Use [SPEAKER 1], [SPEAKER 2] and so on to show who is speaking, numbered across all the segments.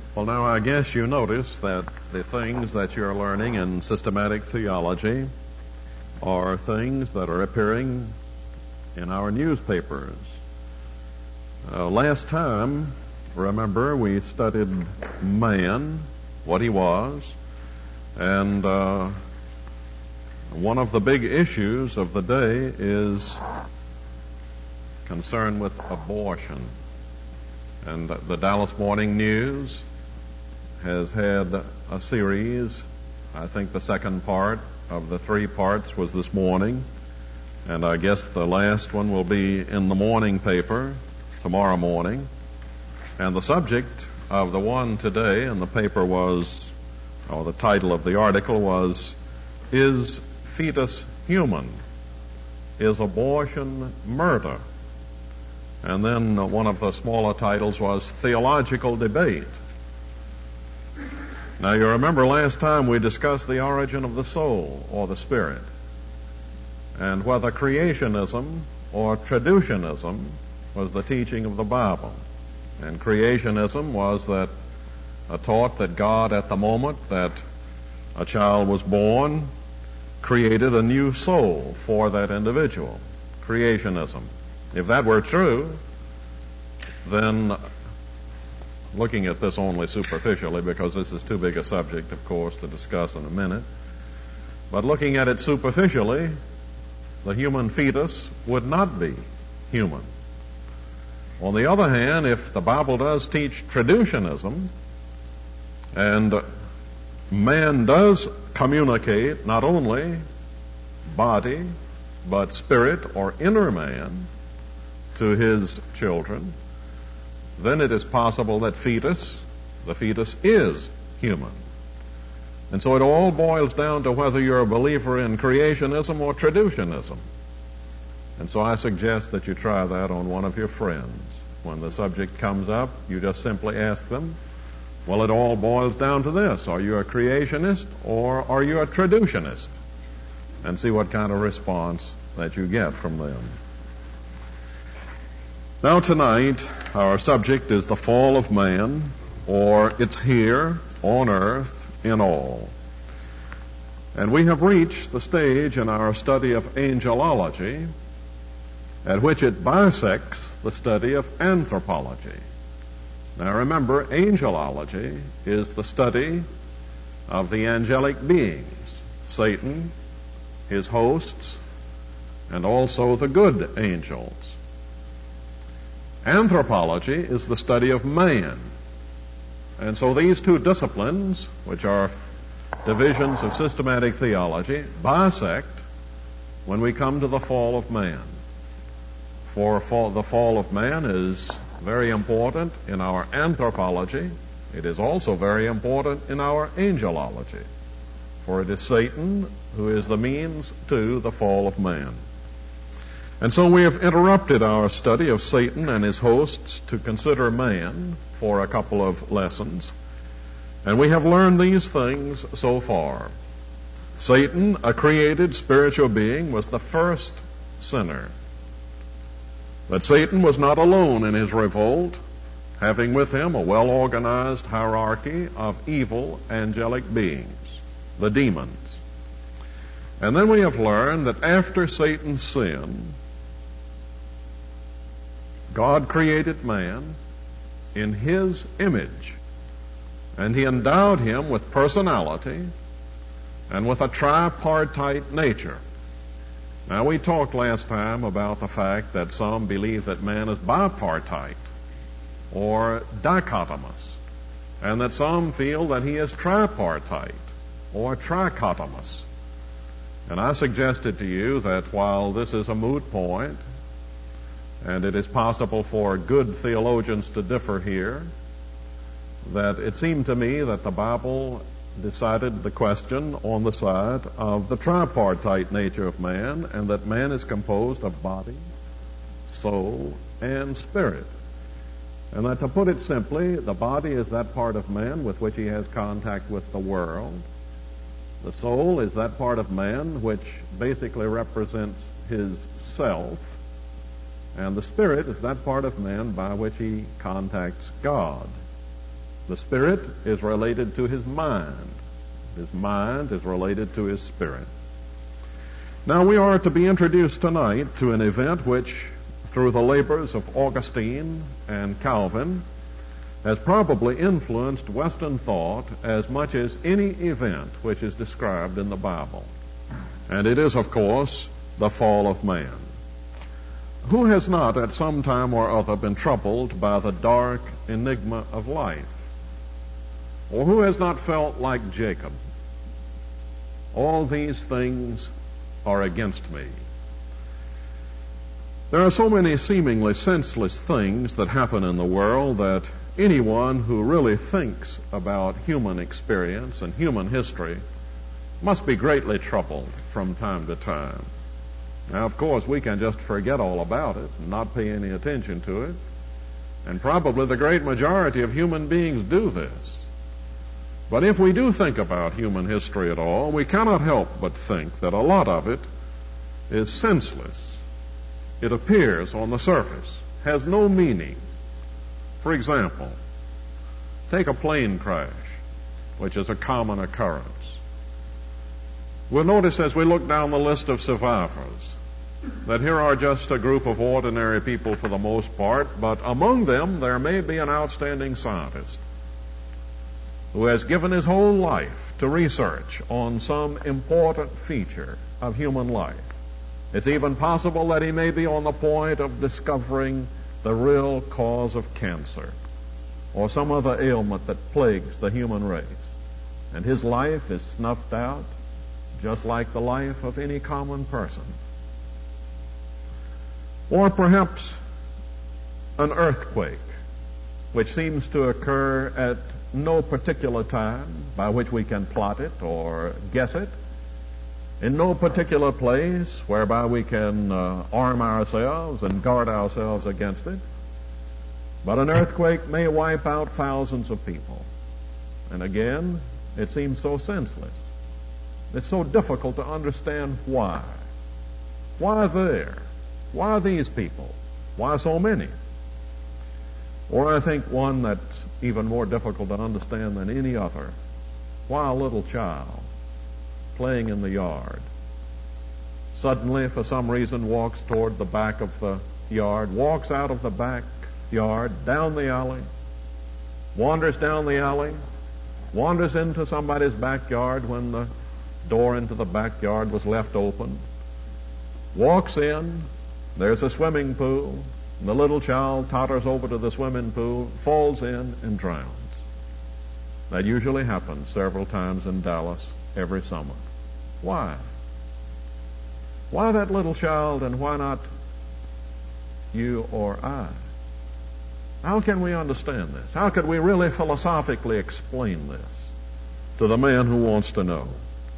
[SPEAKER 1] Well, now, I guess you notice that the things that you're learning in systematic theology are things that are appearing in our newspapers. Last time, remember, we studied man, what he was, and one of the big issues of the day is concerned with abortion. And the Dallas Morning News has had a series. I think the second part of the 3 parts was this morning, and I guess the last one will be in the morning paper tomorrow morning. And the subject of the one today in the paper was, or the title of the article was, "Is Fetus Human? Is Abortion Murder?" And then one of the smaller titles was "Theological Debate." Now, you remember last time we discussed the origin of the soul, or the spirit, and whether creationism or traducianism was the teaching of the Bible. And creationism was that taught that God, at the moment that a child was born, created a new soul for that individual. Creationism. If that were true, then, looking at this only superficially, because this is too big a subject, of course, to discuss in a minute, but looking at it superficially, the human fetus would not be human. On the other hand, if the Bible does teach traducianism, and man does communicate not only body, but spirit or inner man to his children, then it is possible that the fetus is human. And so it all boils down to whether you're a believer in creationism or traducianism. And so I suggest that you try that on one of your friends. When the subject comes up, you just simply ask them, well, it all boils down to this: are you a creationist or are you a traducianist? And see what kind of response that you get from them. Now, tonight, our subject is the fall of man, or it's here on earth in all. And we have reached the stage in our study of angelology at which it bisects the study of anthropology. Now, remember, angelology is the study of the angelic beings, Satan, his hosts, and also the good angels. Anthropology is the study of man. And so these two disciplines, which are divisions of systematic theology, bisect when we come to the fall of man. For the fall of man is very important in our anthropology. It is also very important in our angelology. For it is Satan who is the means to the fall of man. And so we have interrupted our study of Satan and his hosts to consider man for a couple of lessons. And we have learned these things so far. Satan, a created spiritual being, was the first sinner. But Satan was not alone in his revolt, having with him a well-organized hierarchy of evil angelic beings, the demons. And then we have learned that after Satan's sin, God created man in his image, and he endowed him with personality and with a tripartite nature. Now, we talked last time about the fact that some believe that man is bipartite or dichotomous, and that some feel that he is tripartite or trichotomous. And I suggested to you that while this is a moot point, and it is possible for good theologians to differ here, that it seemed to me that the Bible decided the question on the side of the tripartite nature of man, and that man is composed of body, soul, and spirit. And that, to put it simply, the body is that part of man with which he has contact with the world. The soul is that part of man which basically represents his self. And the spirit is that part of man by which he contacts God. The spirit is related to his mind. His mind is related to his spirit. Now we are to be introduced tonight to an event which, through the labors of Augustine and Calvin, has probably influenced Western thought as much as any event which is described in the Bible. And it is, of course, the fall of man. Who has not at some time or other been troubled by the dark enigma of life? Or who has not felt like Jacob? All these things are against me. There are so many seemingly senseless things that happen in the world that anyone who really thinks about human experience and human history must be greatly troubled from time to time. Now, of course, we can just forget all about it and not pay any attention to it. And probably the great majority of human beings do this. But if we do think about human history at all, we cannot help but think that a lot of it is senseless. It appears on the surface, has no meaning. For example, take a plane crash, which is a common occurrence. We'll notice as we look down the list of survivors that here are just a group of ordinary people for the most part, but among them there may be an outstanding scientist who has given his whole life to research on some important feature of human life. It's even possible that he may be on the point of discovering the real cause of cancer or some other ailment that plagues the human race. And his life is snuffed out just like the life of any common person. Or perhaps an earthquake, which seems to occur at no particular time by which we can plot it or guess it, in no particular place whereby we can arm ourselves and guard ourselves against it. But an earthquake may wipe out thousands of people. And again, it seems so senseless. It's so difficult to understand why. Why there? Why these people? Why so many? Or I think one that's even more difficult to understand than any other. Why a little child playing in the yard suddenly, for some reason, walks toward the back of the yard, walks out of the back yard, down the alley, wanders down the alley, wanders into somebody's backyard when the door into the backyard was left open, walks in, there's a swimming pool, and the little child totters over to the swimming pool, falls in, and drowns. That usually happens several times in Dallas every summer. Why? Why that little child, and why not you or I? How can we understand this? How could we really philosophically explain this to the man who wants to know?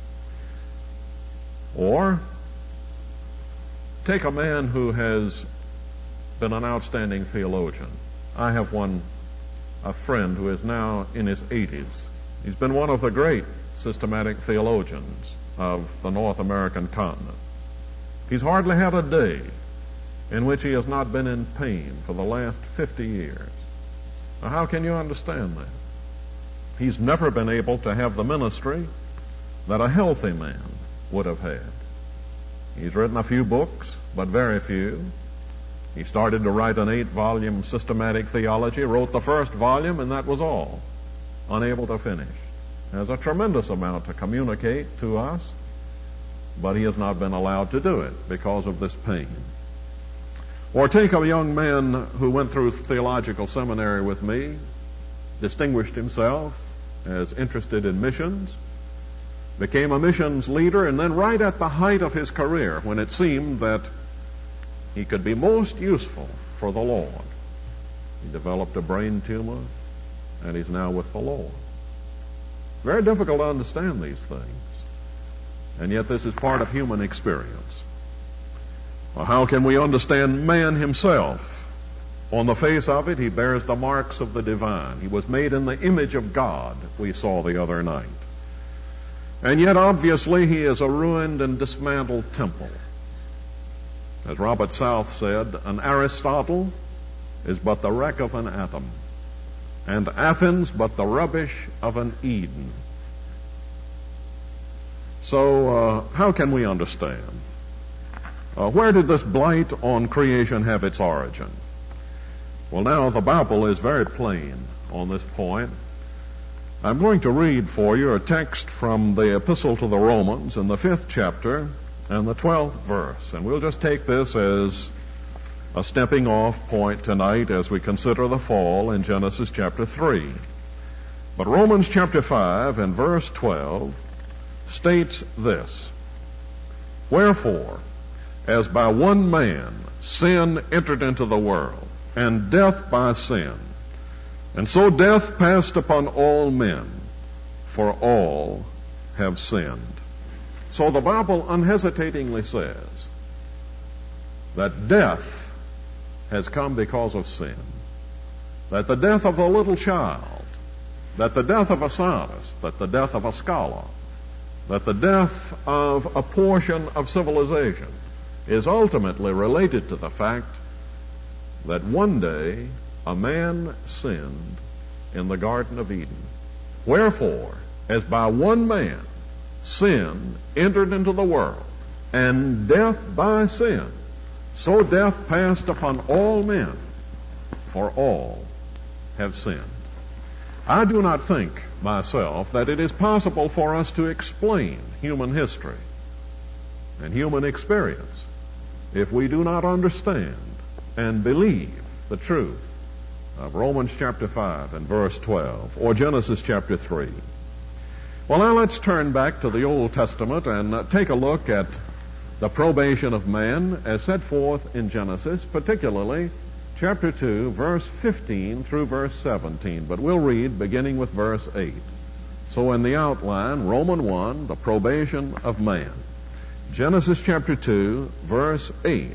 [SPEAKER 1] Or take a man who has been an outstanding theologian. I have a friend who is now in his 80s. He's been one of the great systematic theologians of the North American continent. He's hardly had a day in which he has not been in pain for the last 50 years. Now, how can you understand that? He's never been able to have the ministry that a healthy man would have had. He's written a few books, but very few. He started to write an 8-volume systematic theology, wrote the first volume, and that was all. Unable to finish. There's a tremendous amount to communicate to us, but he has not been allowed to do it because of this pain. Or take a young man who went through theological seminary with me, distinguished himself as interested in missions, became a missions leader, and then right at the height of his career, when it seemed that he could be most useful for the Lord, he developed a brain tumor, and he's now with the Lord. Very difficult to understand these things, and yet this is part of human experience. Well, how can we understand man himself? On the face of it, he bears the marks of the divine. He was made in the image of God, we saw the other night. And yet, obviously, he is a ruined and dismantled temple. As Robert South said, an Aristotle is but the wreck of an atom. and Athens but the rubbish of an Eden. So, how can we understand? Where did this blight on creation have its origin? Well, now, the Bible is very plain on this point. I'm going to read for you a text from the Epistle to the Romans in the 5th chapter and the 12th verse. And we'll just take this as a stepping off point tonight as we consider the fall in Genesis chapter 3. But Romans chapter 5 and verse 12 states this: Wherefore, as by one man sin entered into the world, and death by sin, and so death passed upon all men, for all have sinned. So the Bible unhesitatingly says that death has come because of sin. That the death of a little child, that the death of a scientist, that the death of a scholar, that the death of a portion of civilization is ultimately related to the fact that one day a man sinned in the Garden of Eden. Wherefore, as by one man sin entered into the world, and death by sin, so death passed upon all men, for all have sinned. I do not think myself that it is possible for us to explain human history and human experience if we do not understand and believe the truth of Romans chapter 5 and verse 12, or Genesis chapter 3. Well, now let's turn back to the Old Testament and take a look at the probation of man as set forth in Genesis, particularly chapter 2, verse 15 through verse 17. But we'll read beginning with verse 8. So in the outline, Romans 1, the probation of man. Genesis chapter 2, verse 8.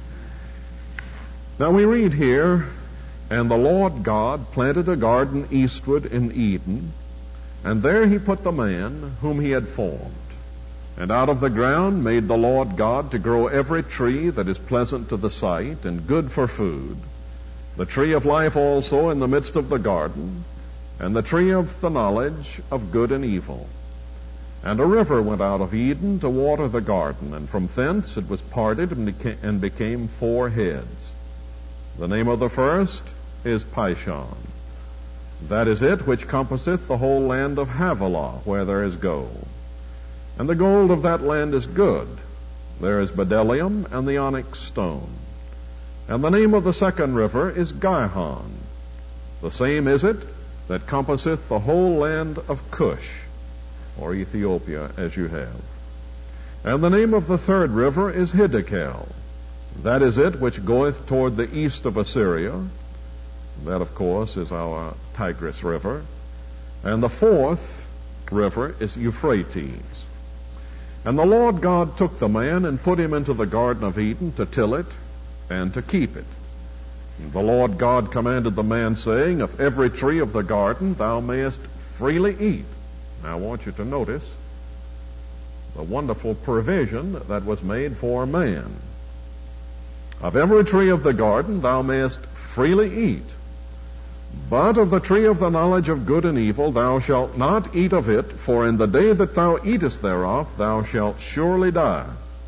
[SPEAKER 1] Now we read here, And the Lord God planted a garden eastward in Eden, and there he put the man whom he had formed. And out of the ground made the Lord God to grow every tree that is pleasant to the sight and good for food, the tree of life also in the midst of the garden, and the tree of the knowledge of good and evil. And a river went out of Eden to water the garden, and from thence it was parted and became 4 heads. The name of the first is Pishon. That is it which compasseth the whole land of Havilah, where there is gold. And the gold of that land is good. There is bdellium and the onyx stone. And the name of the second river is Gihon. The same is it that compasseth the whole land of Cush, or Ethiopia, as you have. And the name of the third river is Hiddekel. That is it which goeth toward the east of Assyria. That, of course, is our Tigris River. And the fourth river is Euphrates. And the Lord God took the man and put him into the Garden of Eden to till it and to keep it. And the Lord God commanded the man, saying, Of every tree of the garden thou mayest freely eat. Now I want you to notice the wonderful provision that was made for man. Of every tree of the garden thou mayest freely eat, but of the tree of the knowledge of good and evil thou shalt not eat of it, for in the day that thou eatest thereof thou shalt surely die.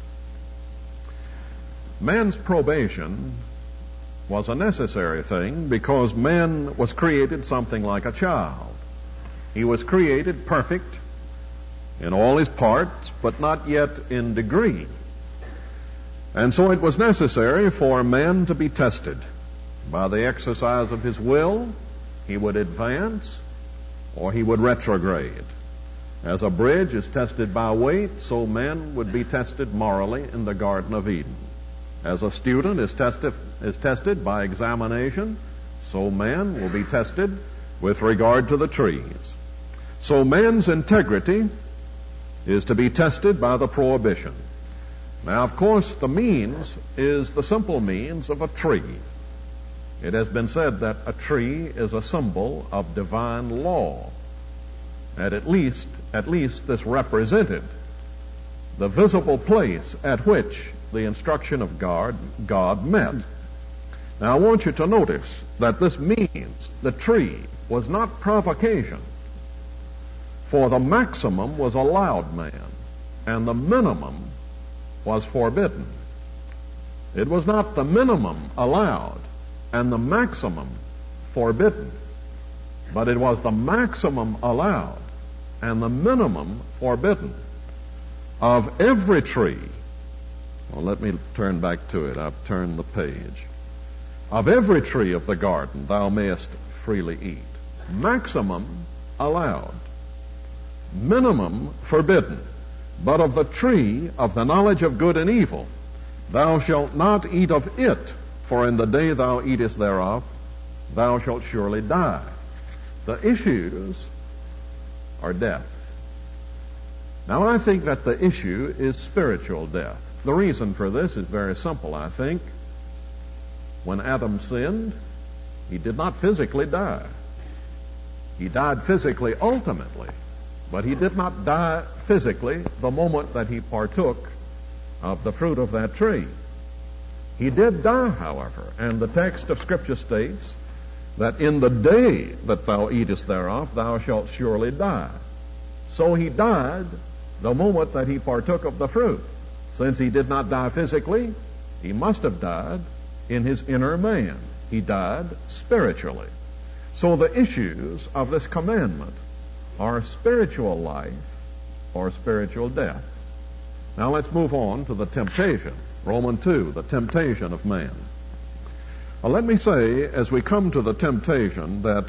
[SPEAKER 1] Man's probation was a necessary thing because man was created something like a child. He was created perfect in all his parts, but not yet in degree. And so it was necessary for man to be tested. By the exercise of his will, he would advance or he would retrograde. As a bridge is tested by weight, so man would be tested morally in the Garden of Eden. As a student is tested by examination, so man will be tested with regard to the trees. So man's integrity is to be tested by the prohibition. Now, of course, the means is the simple means of a tree. It has been said that a tree is a symbol of divine law. And at least this represented the visible place at which the instruction of God met. Now, I want you to notice that this means the tree was not provocation, for the maximum was allowed man, and the minimum was forbidden. It was not the minimum allowed and the maximum forbidden, but it was the maximum allowed and the minimum forbidden. Of every tree, well, let me turn back to it. I've turned the page. Of every tree of the garden thou mayest freely eat. Maximum allowed, minimum forbidden. But of the tree of the knowledge of good and evil, thou shalt not eat of it, for in the day thou eatest thereof, thou shalt surely die. The issues are death. Now, I think that the issue is spiritual death. The reason for this is very simple, I think. When Adam sinned, he did not physically die. He died physically ultimately, but he did not die physically the moment that he partook of the fruit of that tree. He did die, however, and the text of Scripture states that in the day that thou eatest thereof, thou shalt surely die. So he died the moment that he partook of the fruit. Since he did not die physically, he must have died in his inner man. He died spiritually. So the issues of this commandment are spiritual life or spiritual death. Now let's move on to the temptation. Romans 2, the temptation of man. Well, let me say, as we come to the temptation, that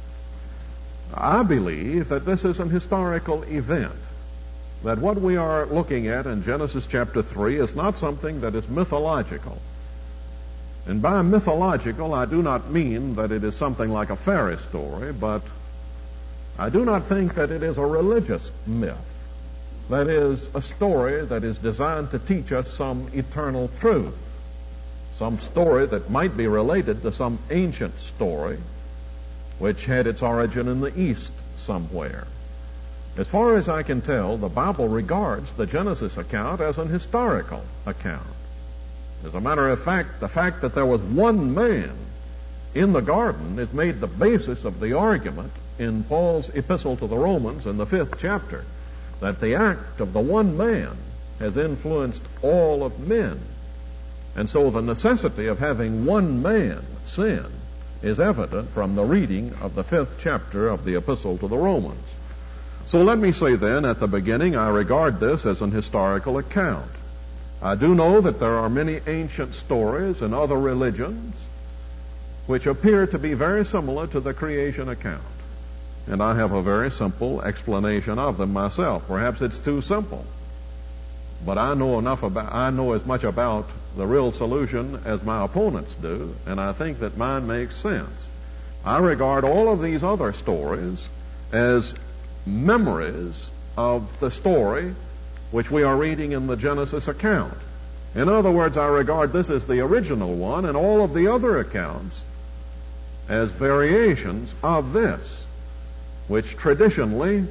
[SPEAKER 1] I believe that this is an historical event. That what we are looking at in Genesis chapter 3 is not something that is mythological. And by mythological, I do not mean that it is something like a fairy story, but I do not think that it is a religious myth. That is, a story that is designed to teach us some eternal truth. Some story that might be related to some ancient story which had its origin in the East somewhere. As far as I can tell, the Bible regards the Genesis account as an historical account. As a matter of fact, the fact that there was one man in the garden is made the basis of the argument in Paul's epistle to the Romans in the 5th chapter, that the act of the one man has influenced all of men. And so the necessity of having one man sin is evident from the reading of the 5th chapter of the epistle to the Romans. So let me say then, at the beginning, I regard this as an historical account. I do know that there are many ancient stories in other religions which appear to be very similar to the creation account. And I have a very simple explanation of them myself. Perhaps it's too simple. But I know as much about the real solution as my opponents do, and I think that mine makes sense. I regard all of these other stories as memories of the story which we are reading in the Genesis account. In other words, I regard this as the original one, and all of the other accounts as variations of this, which traditionally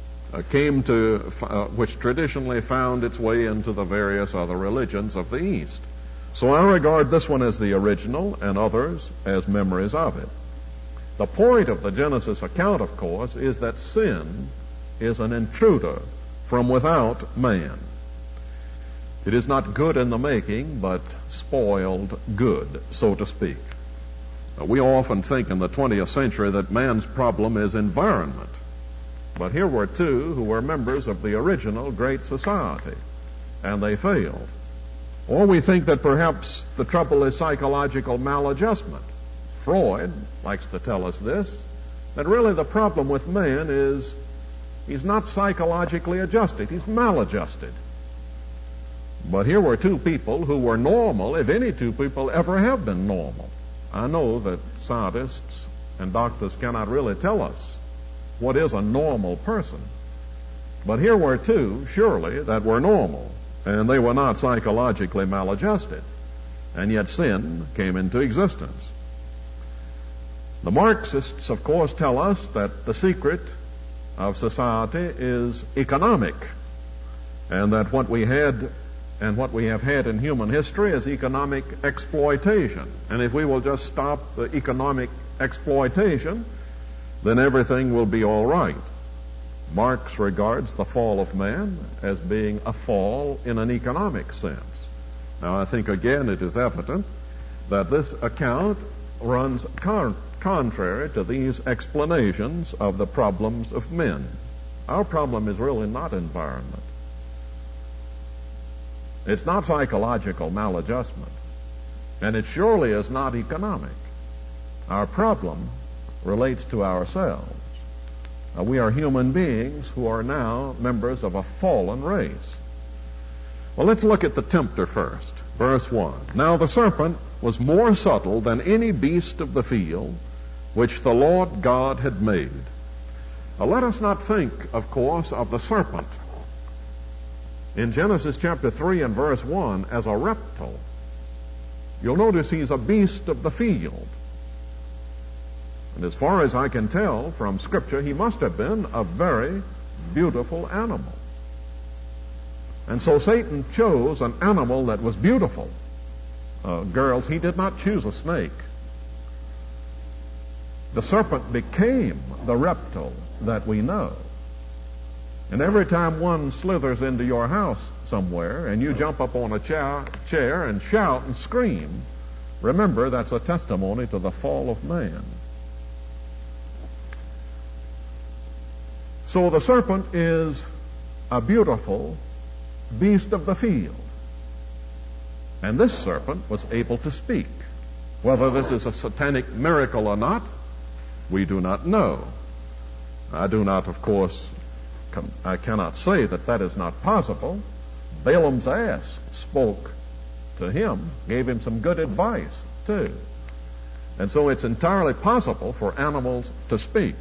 [SPEAKER 1] found its way into the various other religions of the East. So I regard this one as the original and others as memories of it. The point of the Genesis account, of course, is that sin is an intruder from without man. It is not good in the making, but spoiled good, so to speak. We often think in the 20th century that man's problem is environment. But here were two who were members of the original Great Society, and they failed. Or we think that perhaps the trouble is psychological maladjustment. Freud likes to tell us this, that really the problem with man is he's not psychologically adjusted, he's maladjusted. But here were two people who were normal, if any two people ever have been normal. I know that scientists and doctors cannot really tell us what is a normal person. But here were two, surely, that were normal, and they were not psychologically maladjusted. And yet sin came into existence. The Marxists, of course, tell us that the secret of society is economic, and that what we had And what we have had in human history is economic exploitation. And if we will just stop the economic exploitation, then everything will be all right. Marx regards the fall of man as being a fall in an economic sense. Now, I think again it is evident that this account runs contrary to these explanations of the problems of men. Our problem is really not environment. It's not psychological maladjustment. And it surely is not economic. Our problem relates to ourselves. We are human beings who are now members of a fallen race. Well, let's look at the tempter first. Verse 1. Now the serpent was more subtle than any beast of the field which the Lord God had made. Now, let us not think, of course, of the serpent in Genesis chapter 3 and verse 1 as a reptile. You'll notice he's a beast of the field. And as far as I can tell from Scripture, he must have been a very beautiful animal. And so Satan chose an animal that was beautiful. Girls, he did not choose a snake. The serpent became the reptile that we know. And every time one slithers into your house somewhere and you jump up on a chair and shout and scream, remember that's a testimony to the fall of man. So the serpent is a beautiful beast of the field. And this serpent was able to speak. Whether this is a satanic miracle or not, we do not know. I do not, of course, I cannot say that that is not possible. Balaam's ass spoke to him, gave him some good advice, too. And so it's entirely possible for animals to speak.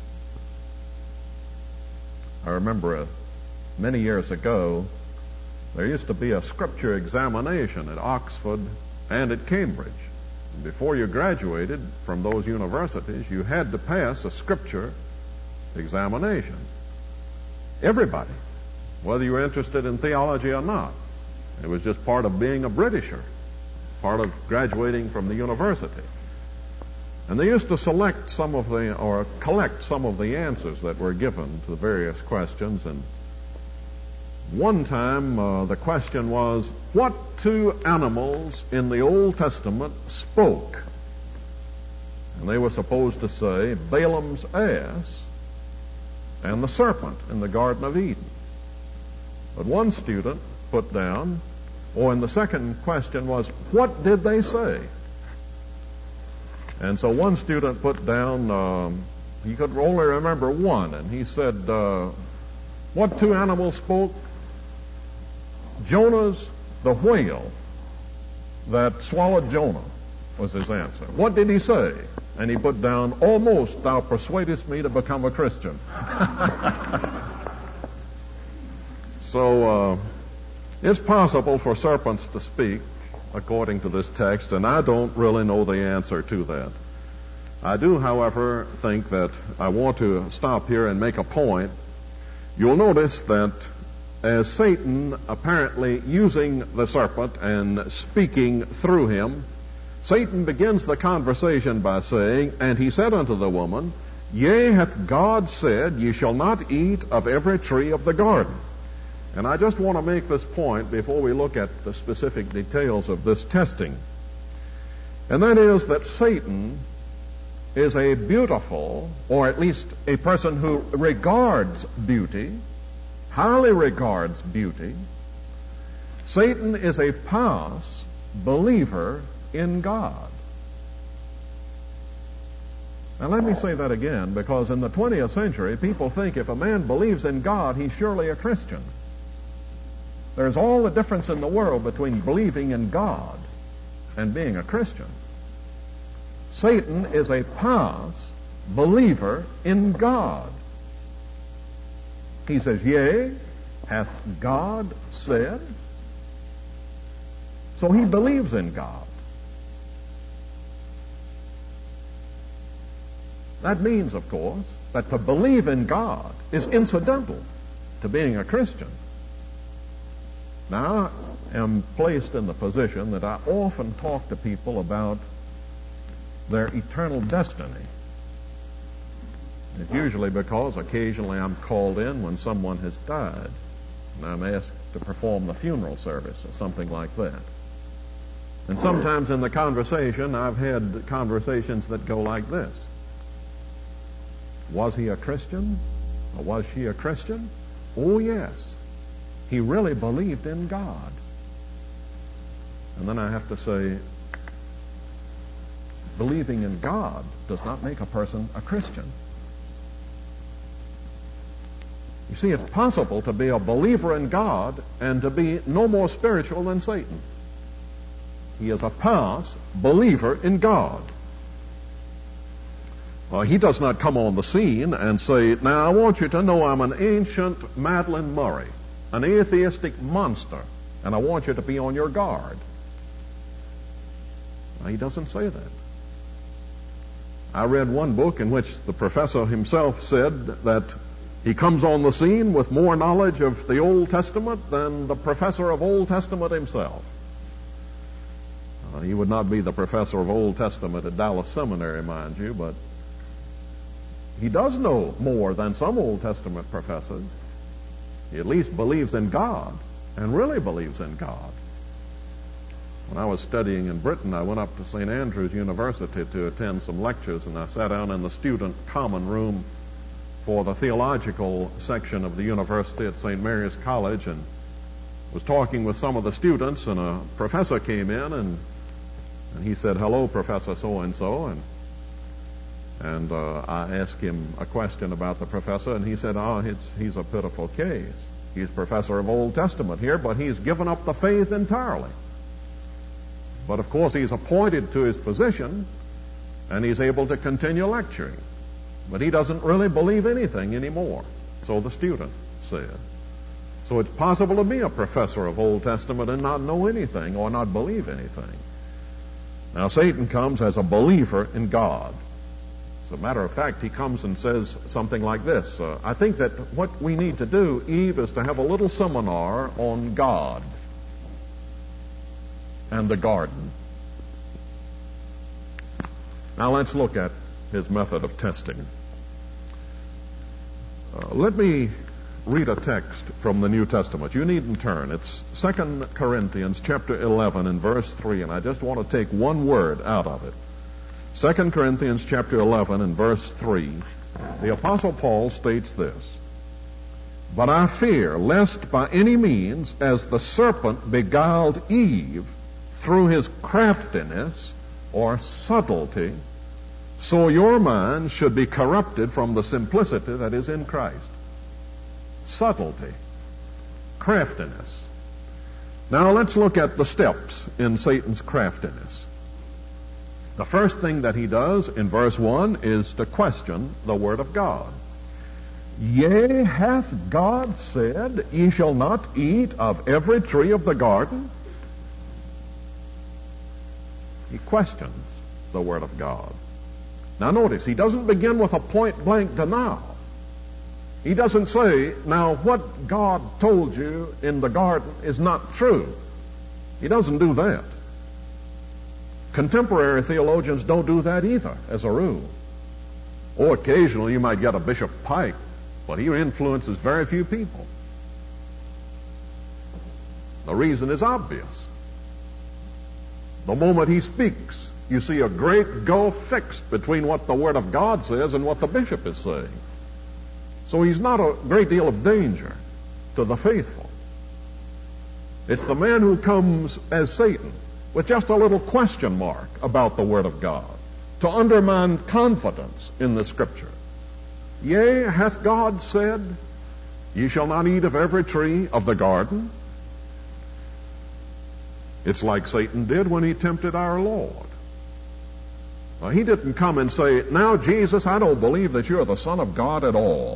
[SPEAKER 1] I remember many years ago, there used to be a scripture examination at Oxford and at Cambridge. And before you graduated from those universities, you had to pass a scripture examination. Everybody, whether you were interested in theology or not. It was just part of being a Britisher, part of graduating from the university. And they used to collect some of the answers that were given to the various questions. And one time the question was, what two animals in the Old Testament spoke? And they were supposed to say Balaam's ass and the serpent in the Garden of Eden. But one student put down, and the second question was, what did they say? And so one student put down, he could only remember one, and he said, what two animals spoke? Jonah's the whale that swallowed Jonah was his answer. What did he say? And he put down, almost thou persuadest me to become a Christian. So it's possible for serpents to speak, according to this text, and I don't really know the answer to that. I do, however, think that I want to stop here and make a point. You'll notice that as Satan apparently using the serpent and speaking through him, Satan begins the conversation by saying, and he said unto the woman, Yea, hath God said, Ye shall not eat of every tree of the garden. And I just want to make this point before we look at the specific details of this testing. And that is that Satan is a beautiful, or at least a person who regards beauty, highly regards beauty. Satan is a pious believer in God. Now let me say that again, because in the 20th century, people think if a man believes in God, he's surely a Christian. There's all the difference in the world between believing in God and being a Christian. Satan is a pious believer in God. He says, Yea, hath God said? So he believes in God. That means, of course, that to believe in God is incidental to being a Christian. Now, am placed in the position that I often talk to people about their eternal destiny. It's usually because occasionally I'm called in when someone has died, and I'm asked to perform the funeral service or something like that. And sometimes in the conversation, I've had conversations that go like this. Was he a Christian? Or was she a Christian? Oh, yes. He really believed in God. And then I have to say, believing in God does not make a person a Christian. You see, it's possible to be a believer in God and to be no more spiritual than Satan. He is a pious believer in God. He does not come on the scene and say, now I want you to know I'm an ancient Madeline Murray, an atheistic monster, and I want you to be on your guard. He doesn't say that. I read one book in which the professor himself said that he comes on the scene with more knowledge of the Old Testament than the professor of Old Testament himself. He would not be the professor of Old Testament at Dallas Seminary, mind you, but he does know more than some Old Testament professors. He at least believes in God, and really believes in God. When I was studying in Britain, I went up to St. Andrews University to attend some lectures, and I sat down in the student common room for the theological section of the university at St. Mary's College, and was talking with some of the students, and a professor came in, and he said, hello, Professor so-and-so, and I asked him a question about the professor, and he said, he's a pitiful case. He's professor of Old Testament here, but he's given up the faith entirely. But of course he's appointed to his position, and he's able to continue lecturing. But he doesn't really believe anything anymore, so the student said. So it's possible to be a professor of Old Testament and not know anything or not believe anything. Now, Satan comes as a believer in God. As a matter of fact, he comes and says something like this. I think that what we need to do, Eve, is to have a little seminar on God and the garden. Now, let's look at his method of testing. Let me read a text from the New Testament. You needn't turn. It's 2 Corinthians chapter 11 and verse 3, and I just want to take one word out of it. 2 Corinthians chapter 11 and verse 3, the Apostle Paul states this: But I fear lest by any means, as the serpent beguiled Eve through his craftiness or subtlety, so your mind should be corrupted from the simplicity that is in Christ. Subtlety, craftiness. Now let's look at the steps in Satan's craftiness. The first thing that he does in verse 1 is to question the Word of God. Yea, hath God said, ye shall not eat of every tree of the garden? He questions the Word of God. Now notice, he doesn't begin with a point-blank denial. He doesn't say, now what God told you in the garden is not true. He doesn't do that. Contemporary theologians don't do that either, as a rule. Or occasionally you might get a Bishop Pike, but he influences very few people. The reason is obvious. The moment he speaks, you see a great gulf fixed between what the Word of God says and what the bishop is saying. So he's not a great deal of danger to the faithful. It's the man who comes as Satan with just a little question mark about the Word of God to undermine confidence in the Scripture. Yea, hath God said, ye shall not eat of every tree of the garden? It's like Satan did when he tempted our Lord. Now, he didn't come and say, now, Jesus, I don't believe that you're the Son of God at all.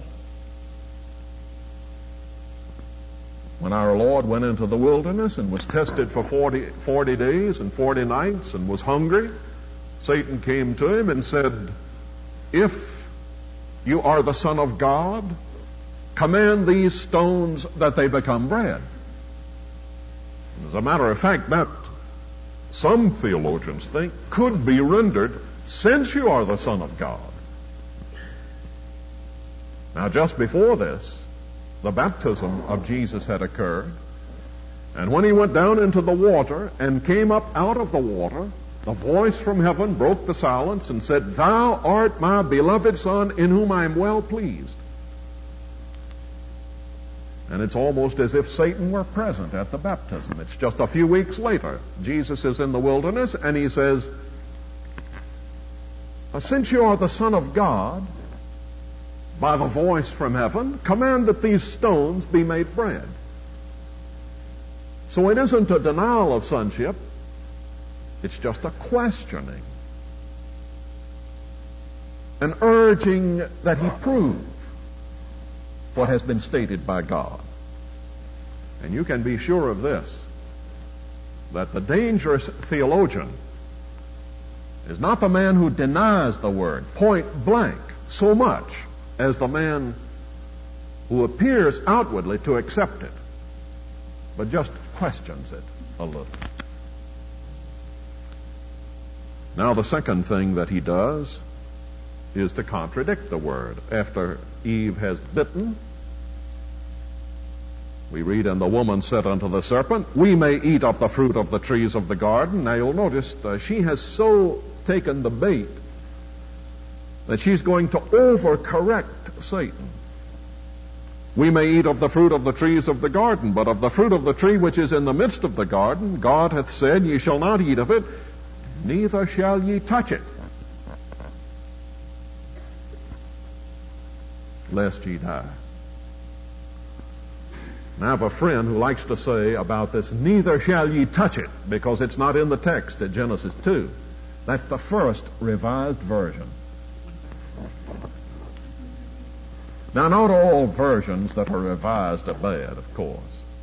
[SPEAKER 1] When our Lord went into the wilderness and was tested for 40 days and 40 nights and was hungry, Satan came to him and said, if you are the Son of God, command these stones that they become bread. As a matter of fact, that some theologians think could be rendered, since you are the Son of God. Now, just before this, the baptism of Jesus had occurred, and when he went down into the water and came up out of the water, the voice from heaven broke the silence and said, "Thou art my beloved Son, in whom I am well pleased." And it's almost as if Satan were present at the baptism. It's just a few weeks later. Jesus is in the wilderness, and he says, "Since you are the Son of God, by the voice from heaven, command that these stones be made bread." So it isn't a denial of sonship. It's just a questioning. An urging that he prove what has been stated by God. And you can be sure of this, that the dangerous theologian is not the man who denies the word point blank so much as the man who appears outwardly to accept it, but just questions it a little. Now, the second thing that he does is to contradict the word. After Eve has bitten, we read, "And the woman said unto the serpent, We may eat of the fruit of the trees of the garden." Now, you'll notice she has so taken the bait that she's going to overcorrect Satan. "We may eat of the fruit of the trees of the garden, but of the fruit of the tree which is in the midst of the garden, God hath said, Ye shall not eat of it, neither shall ye touch it, lest ye die." Now, I have a friend who likes to say about this, "Neither shall ye touch it," because it's not in the text at Genesis 2. That's the First Revised Version. Now, not all versions that are revised are bad, of course.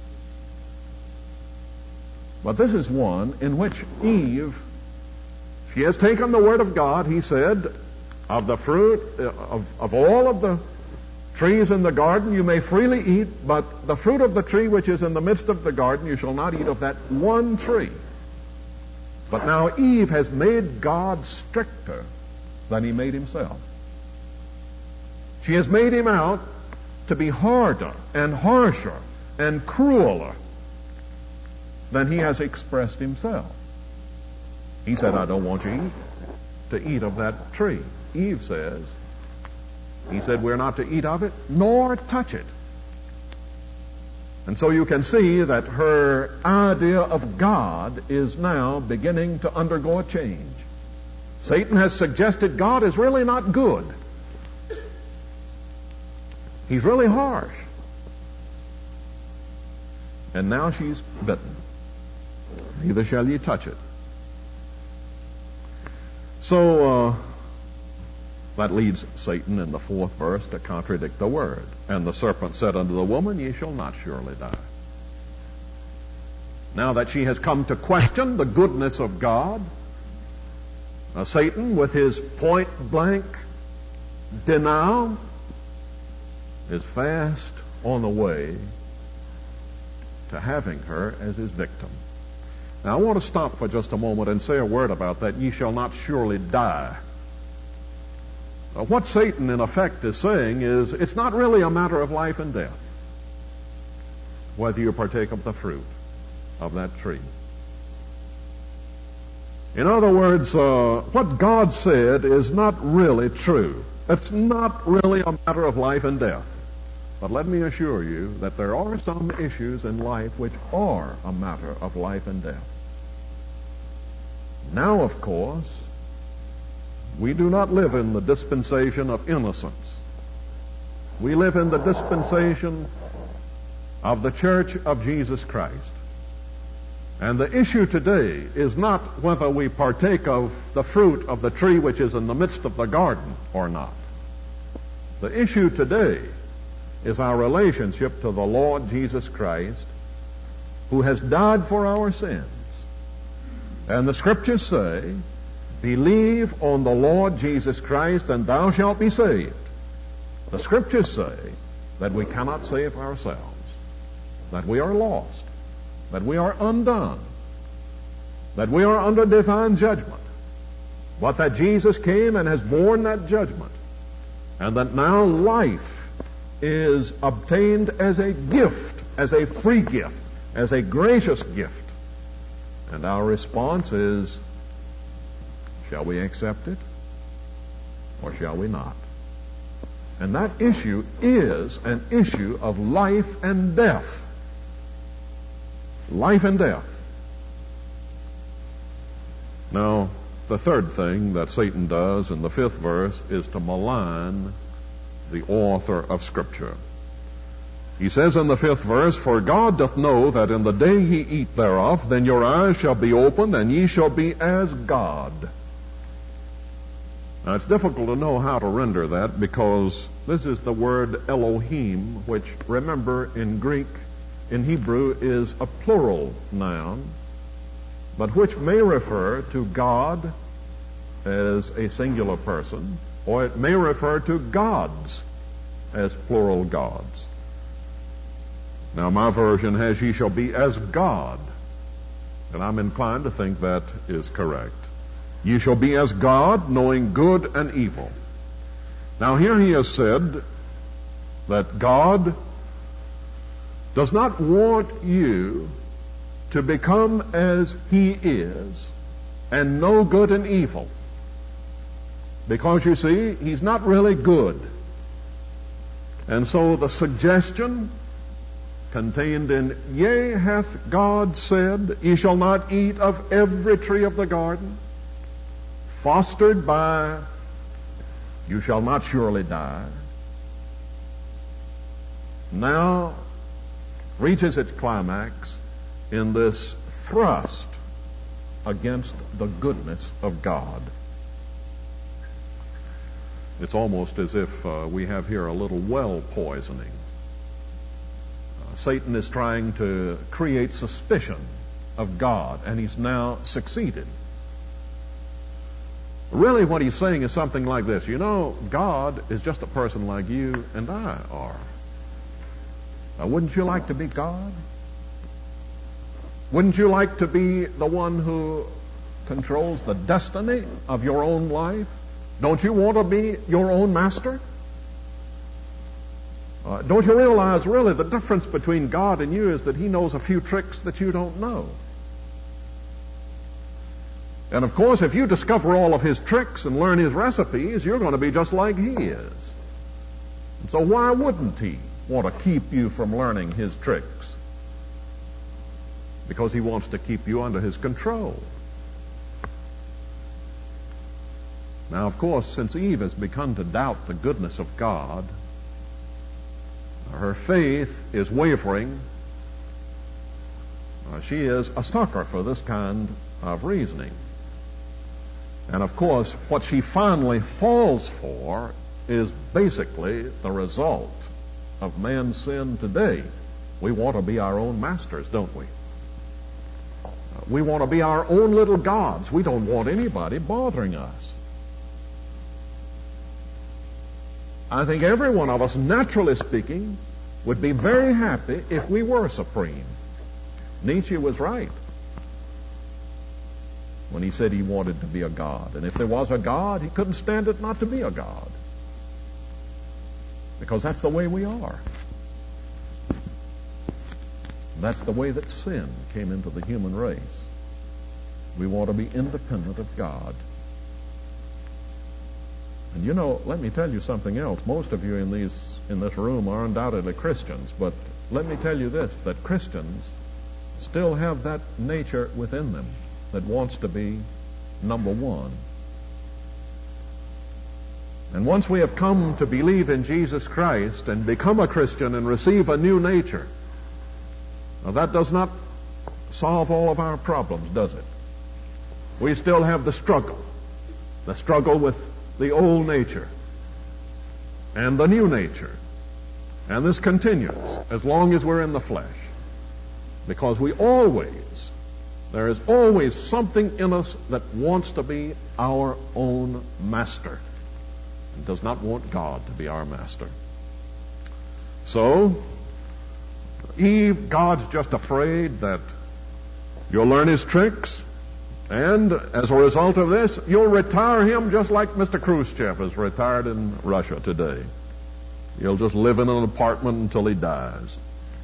[SPEAKER 1] But this is one in which Eve, she has taken the word of God. He said, "Of the fruit of all of the trees in the garden you may freely eat, but the fruit of the tree which is in the midst of the garden you shall not eat of that one tree." But now Eve has made God stricter than he made himself. She has made him out to be harder and harsher and crueler than he has expressed himself. He said, "I don't want you to eat of that tree." Eve says, he said, "We're not to eat of it, nor touch it." And so you can see that her idea of God is now beginning to undergo a change. Satan has suggested God is really not good. He's really harsh. And now she's bitten. "Neither shall ye touch it." So that leads Satan in the 4th verse to contradict the word. "And the serpent said unto the woman, Ye shall not surely die." Now that she has come to question the goodness of God, Satan, with his point-blank denial, is fast on the way to having her as his victim. Now, I want to stop for just a moment and say a word about that, "Ye shall not surely die." What Satan, in effect, is saying is, it's not really a matter of life and death whether you partake of the fruit of that tree. In other words, what God said is not really true. It's not really a matter of life and death. But let me assure you that there are some issues in life which are a matter of life and death. Now, of course, we do not live in the dispensation of innocence. We live in the dispensation of the Church of Jesus Christ. And the issue today is not whether we partake of the fruit of the tree which is in the midst of the garden or not. The issue today is our relationship to the Lord Jesus Christ, who has died for our sins. And the Scriptures say, "Believe on the Lord Jesus Christ, and thou shalt be saved." The Scriptures say that we cannot save ourselves, that we are lost, that we are undone, that we are under divine judgment, but that Jesus came and has borne that judgment, and that now life is obtained as a gift, as a free gift, as a gracious gift. And our response is, shall we accept it or shall we not? And that issue is an issue of life and death. Life and death. Now, the third thing that Satan does in the 5th verse is to malign the author of Scripture. He says in the 5th verse, "For God doth know that in the day ye eat thereof, then your eyes shall be opened, and ye shall be as God." Now, it's difficult to know how to render that because this is the word Elohim, which, remember, in Greek, in Hebrew, is a plural noun, but which may refer to God as a singular person, or it may refer to gods as plural gods. Now, my version has, "Ye shall be as God," and I'm inclined to think that is correct. "Ye shall be as God, knowing good and evil." Now, here he has said that God does not want you to become as He is and know good and evil. Because, you see, He's not really good. And so the suggestion contained in, "Yea, hath God said, ye shall not eat of every tree of the garden," fostered by, "you shall not surely die," now reaches its climax in this thrust against the goodness of God. It's almost as if we have here a little well poisoning. Satan is trying to create suspicion of God, and he's now succeeded. Really, what he's saying is something like this: you know, God is just a person like you and I are. Now, wouldn't you like to be God? Wouldn't you like to be the one who controls the destiny of your own life? Don't you want to be your own master? Don't you realize, really, the difference between God and you is that He knows a few tricks that you don't know? And, of course, if you discover all of His tricks and learn His recipes, you're going to be just like He is. And so why wouldn't He want to keep you from learning His tricks? Because He wants to keep you under His control. Now, of course, since Eve has begun to doubt the goodness of God, her faith is wavering. She is a sucker for this kind of reasoning. And, of course, what she finally falls for is basically the result of man's sin today. We want to be our own masters, don't we? We want to be our own little gods. We don't want anybody bothering us. I think every one of us, naturally speaking, would be very happy if we were supreme. Nietzsche was right when he said he wanted to be a god. And if there was a god, he couldn't stand it not to be a god. Because that's the way we are. That's the way that sin came into the human race. We want to be independent of God. And you know, let me tell you something else. Most of you in this room are undoubtedly Christians, but let me tell you this, that Christians still have that nature within them that wants to be number one. And once we have come to believe in Jesus Christ and become a Christian and receive a new nature, now that does not solve all of our problems, does it? We still have the struggle with the old nature and the new nature. And this continues as long as we're in the flesh. Because there is always something in us that wants to be our own master and does not want God to be our master. So, Eve, God's just afraid that You'll learn his tricks, and as a result of this, you'll retire him just like Mr. Khrushchev is retired in Russia today. He'll just live in an apartment until he dies.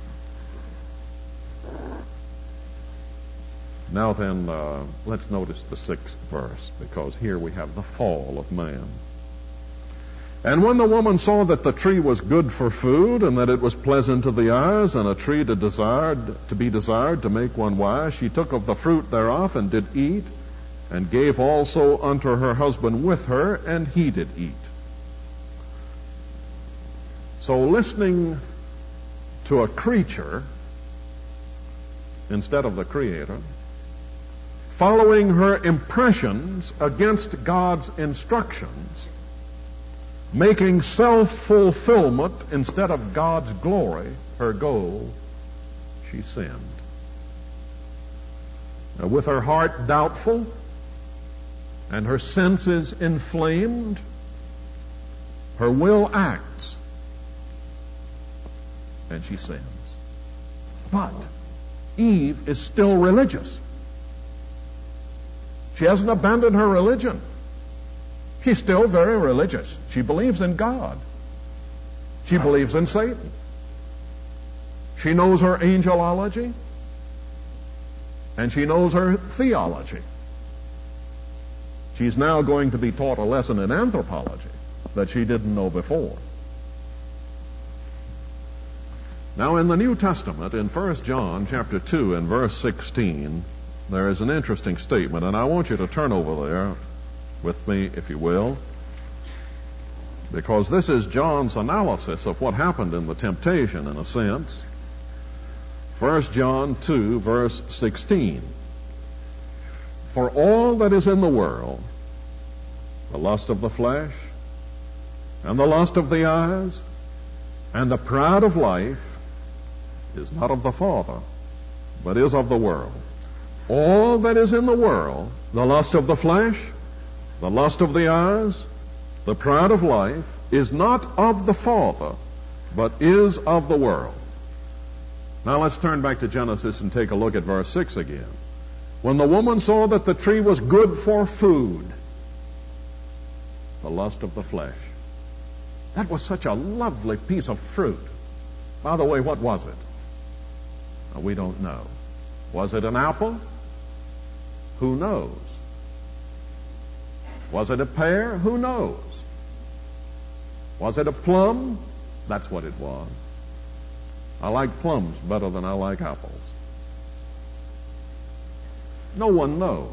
[SPEAKER 1] Now then, let's notice the 6th verse, because here we have the fall of man. And when the woman saw that the tree was good for food, and that it was pleasant to the eyes, and a tree to be desired to make one wise, she took of the fruit thereof, and did eat, and gave also unto her husband with her, and he did eat. So listening to a creature instead of the Creator, following her impressions against God's instructions, making self-fulfillment instead of God's glory her goal, she sinned. Now, with her heart doubtful and her senses inflamed, her will acts, and she sins. But Eve is still religious. She hasn't abandoned her religion. She's still very religious. She believes in God. She believes in Satan. She knows her angelology, and she knows her theology. She's now going to be taught a lesson in anthropology that she didn't know before. Now, in the New Testament, in 1 John chapter 2 and verse 16, there is an interesting statement, and I want you to turn over there with me, if you will, because this is John's analysis of what happened in the temptation, in a sense. 1 John 2, verse 16. For all that is in the world, the lust of the flesh, and the lust of the eyes, and the pride of life, is not of the Father, but is of the world. All that is in the world, the lust of the flesh, the lust of the eyes, the pride of life, is not of the Father, but is of the world. Now let's turn back to Genesis and take a look at verse 6 again. When the woman saw that the tree was good for food, the lust of the flesh. That was such a lovely piece of fruit. By the way, what was it? Now, we don't know. Was it an apple? Who knows? Was it a pear? Who knows? Was it a plum? That's what it was. I like plums better than I like apples. No one knows.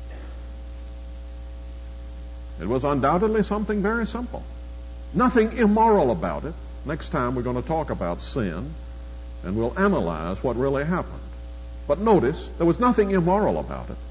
[SPEAKER 1] It was undoubtedly something very simple. Nothing immoral about it. Next time we're going to talk about sin, and we'll analyze what really happened. But notice, there was nothing immoral about it.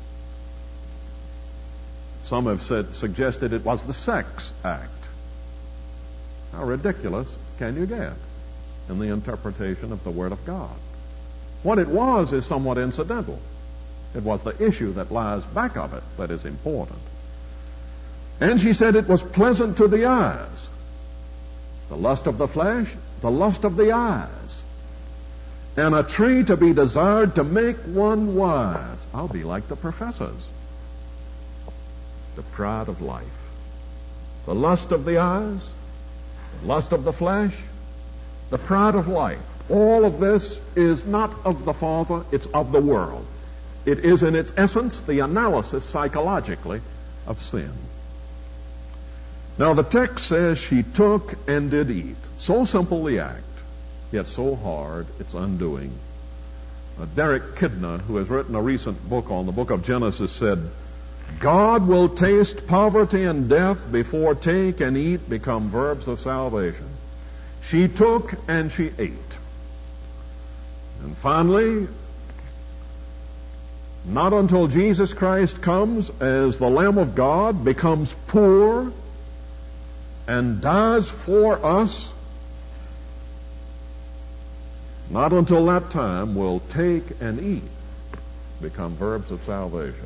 [SPEAKER 1] Some have suggested it was the sex act. How ridiculous can you get in the interpretation of the Word of God? What it was is somewhat incidental. It was the issue that lies back of it that is important. And she said it was pleasant to the eyes. The lust of the flesh, the lust of the eyes. And a tree to be desired to make one wise. I'll be like the professors. The pride of life. The lust of the eyes, the lust of the flesh, the pride of life. All of this is not of the Father, it's of the world. It is in its essence the analysis psychologically of sin. Now the text says she took and did eat. So simple the act, yet so hard its undoing. Derek Kidner, who has written a recent book on the book of Genesis, said, God will taste poverty and death before take and eat become verbs of salvation. She took and she ate. And finally, not until Jesus Christ comes as the Lamb of God, becomes poor, and dies for us, not until that time will take and eat become verbs of salvation.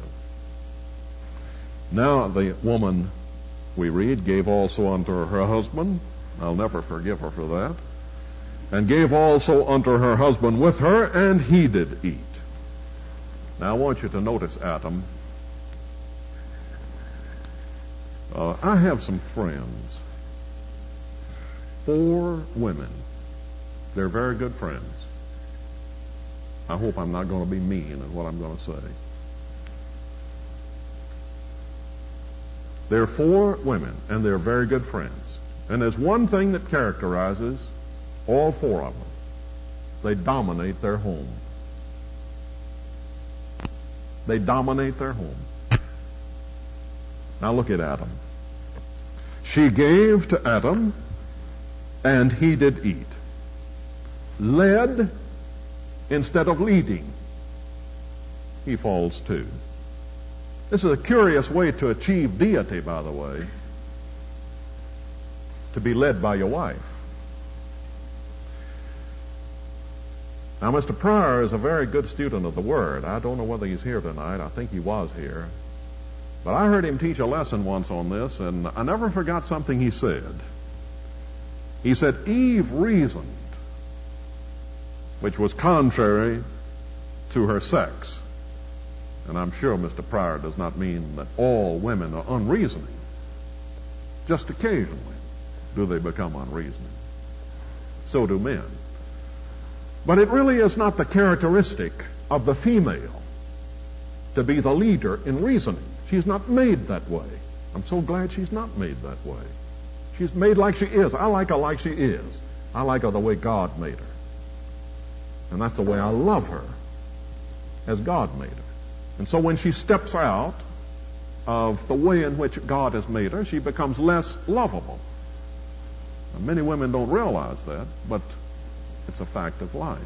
[SPEAKER 1] Now the woman, we read, gave also unto her husband. I'll never forgive her for that. And gave also unto her husband with her, and he did eat. Now, I want you to notice Adam. I have some friends. 4 women. They're very good friends. I hope I'm not going to be mean in what I'm going to say. There are 4 women, and they're very good friends. And there's one thing that characterizes all 4 of them. They dominate their home. They dominate their home. Now look at Adam. She gave to Adam, and he did eat. Led instead of leading. He falls too. This is a curious way to achieve deity, by the way. To be led by your wife. Now, Mr. Pryor is a very good student of the Word. I don't know whether he's here tonight. I think he was here. But I heard him teach a lesson once on this, and I never forgot something he said. He said, Eve reasoned, which was contrary to her sex. And I'm sure Mr. Pryor does not mean that all women are unreasoning. Just occasionally do they become unreasoning. So do men. But it really is not the characteristic of the female to be the leader in reasoning. She's not made that way. I'm so glad she's not made that way. She's made like she is. I like her like she is. I like her the way God made her. And that's the way I love her, as God made her. And so when she steps out of the way in which God has made her, she becomes less lovable. Now, many women don't realize that, but it's a fact of life.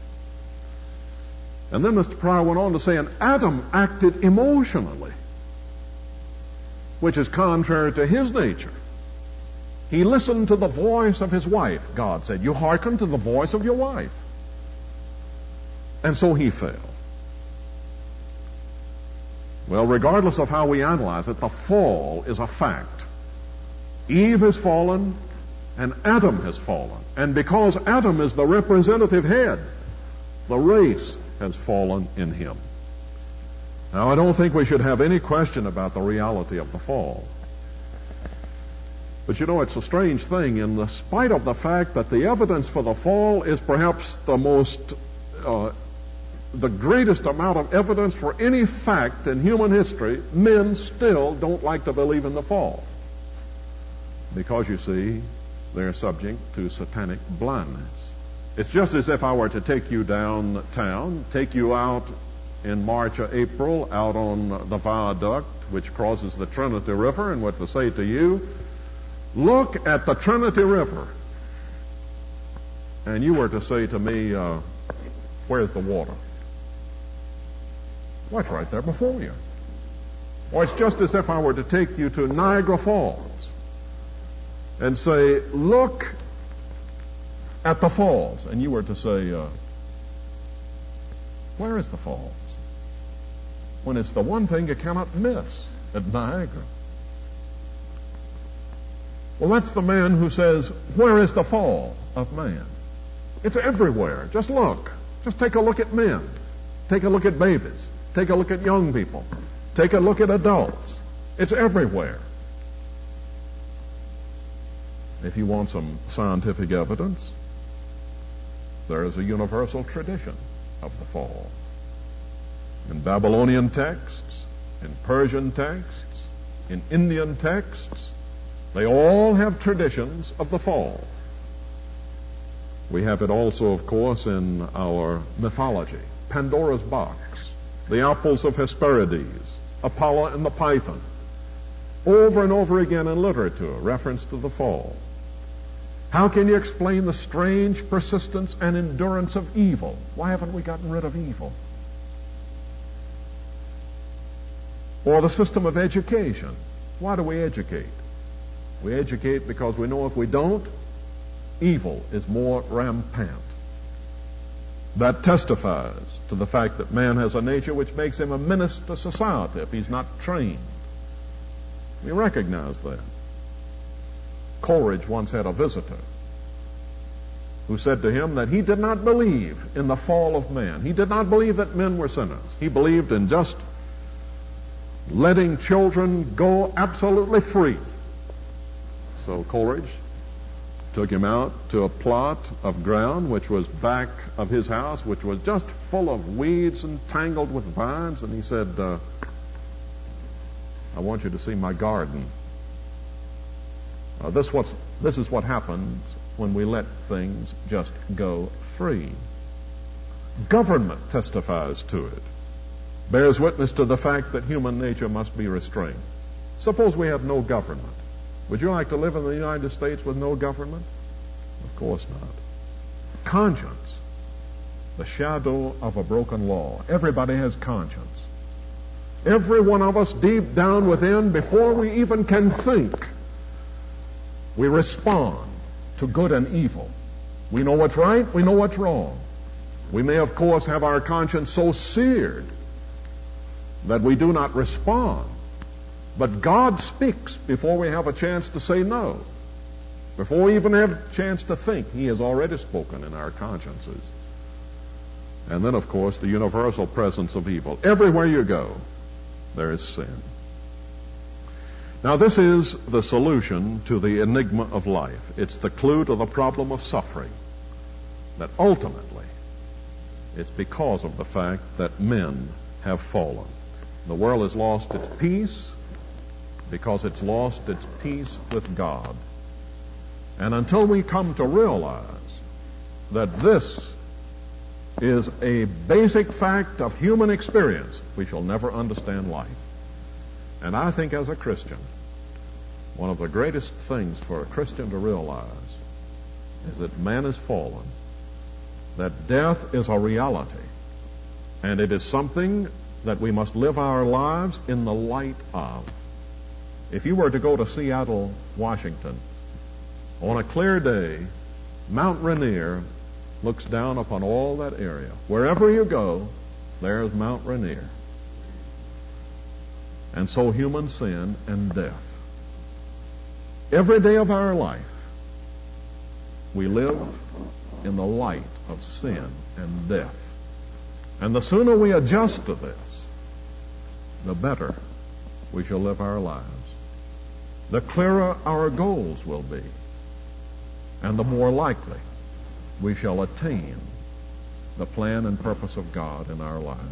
[SPEAKER 1] And then Mr. Pryor went on to say, and Adam acted emotionally, which is contrary to his nature. He listened to the voice of his wife, God said. You hearken to the voice of your wife. And so he fell. Well, regardless of how we analyze it, the fall is a fact. Eve has fallen, and Adam has fallen. And because Adam is the representative head, the race has fallen in him. Now, I don't think we should have any question about the reality of the fall. But you know, it's a strange thing. In spite of the fact that the evidence for the fall is perhaps the greatest amount of evidence for any fact in human history, men still don't like to believe in the fall. Because, you see, they're subject to satanic blindness. It's just as if I were to take you downtown, take you out in March or April, out on the viaduct which crosses the Trinity River, and were to say to you, look at the Trinity River. And you were to say to me, where's the water? Well, it's right there before you. Or it's just as if I were to take you to Niagara Falls and say, look at the falls. And you were to say, where is the falls? When it's the one thing you cannot miss at Niagara. Well, that's the man who says, where is the fall of man? It's everywhere. Just look. Just take a look at men. Take a look at babies. Take a look at young people. Take a look at adults. It's everywhere. If you want some scientific evidence, there is a universal tradition of the fall. In Babylonian texts, in Persian texts, in Indian texts, they all have traditions of the fall. We have it also, of course, in our mythology. Pandora's box, the apples of Hesperides, Apollo and the Python. Over and over again in literature, reference to the fall. How can you explain the strange persistence and endurance of evil? Why haven't we gotten rid of evil? Or the system of education. Why do we educate? We educate because we know if we don't, evil is more rampant. That testifies to the fact that man has a nature which makes him a menace to society if he's not trained. We recognize that. Coleridge once had a visitor. who said to him that he did not believe in the fall of man. He did not believe that men were sinners. He believed in just letting children go absolutely free. So Coleridge took him out to a plot of ground which was back of his house, which was just full of weeds and tangled with vines, and he said, I want you to see my garden. This is what happens when we let things just go free. Government testifies to it, bears witness to the fact that human nature must be restrained. Suppose we had no government. Would you like to live in the United States with no government? Of course not. Conscience, the shadow of a broken law. Everybody has conscience. Every one of us deep down within, before we even can think, we respond to good and evil. We know what's right, we know what's wrong. We may, of course, have our conscience so seared that we do not respond. But God speaks before we have a chance to say no. Before we even have a chance to think, He has already spoken in our consciences. And then, of course, the universal presence of evil. Everywhere you go, there is sin. Now, this is the solution to the enigma of life. It's the clue to the problem of suffering. That ultimately, it's because of the fact that men have fallen. The world has lost its peace because it's lost its peace with God. And until we come to realize that this is a basic fact of human experience, we shall never understand life. And I think as a Christian, one of the greatest things for a Christian to realize is that man has fallen, that death is a reality, and it is something that we must live our lives in the light of. If you were to go to Seattle, Washington, on a clear day, Mount Rainier looks down upon all that area. Wherever you go, there's Mount Rainier. And so human sin and death. Every day of our life, we live in the light of sin and death. And the sooner we adjust to this, the better we shall live our lives. The clearer our goals will be, and the more likely we shall attain the plan and purpose of God in our lives.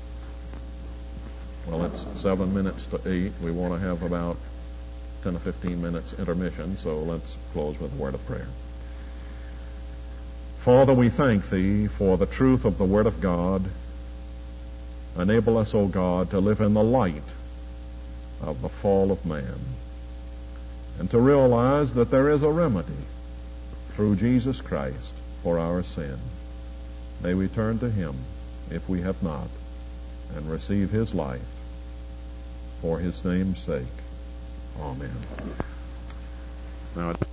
[SPEAKER 1] Well, it's 7 minutes to 8. We want to have about 10 or 15 minutes intermission, so let's close with a word of prayer. Father, we thank Thee for the truth of the Word of God. Enable us, O God, to live in the light of the fall of man, and to realize that there is a remedy through Jesus Christ for our sin. May we turn to Him, if we have not, and receive His life for His name's sake. Amen. Now,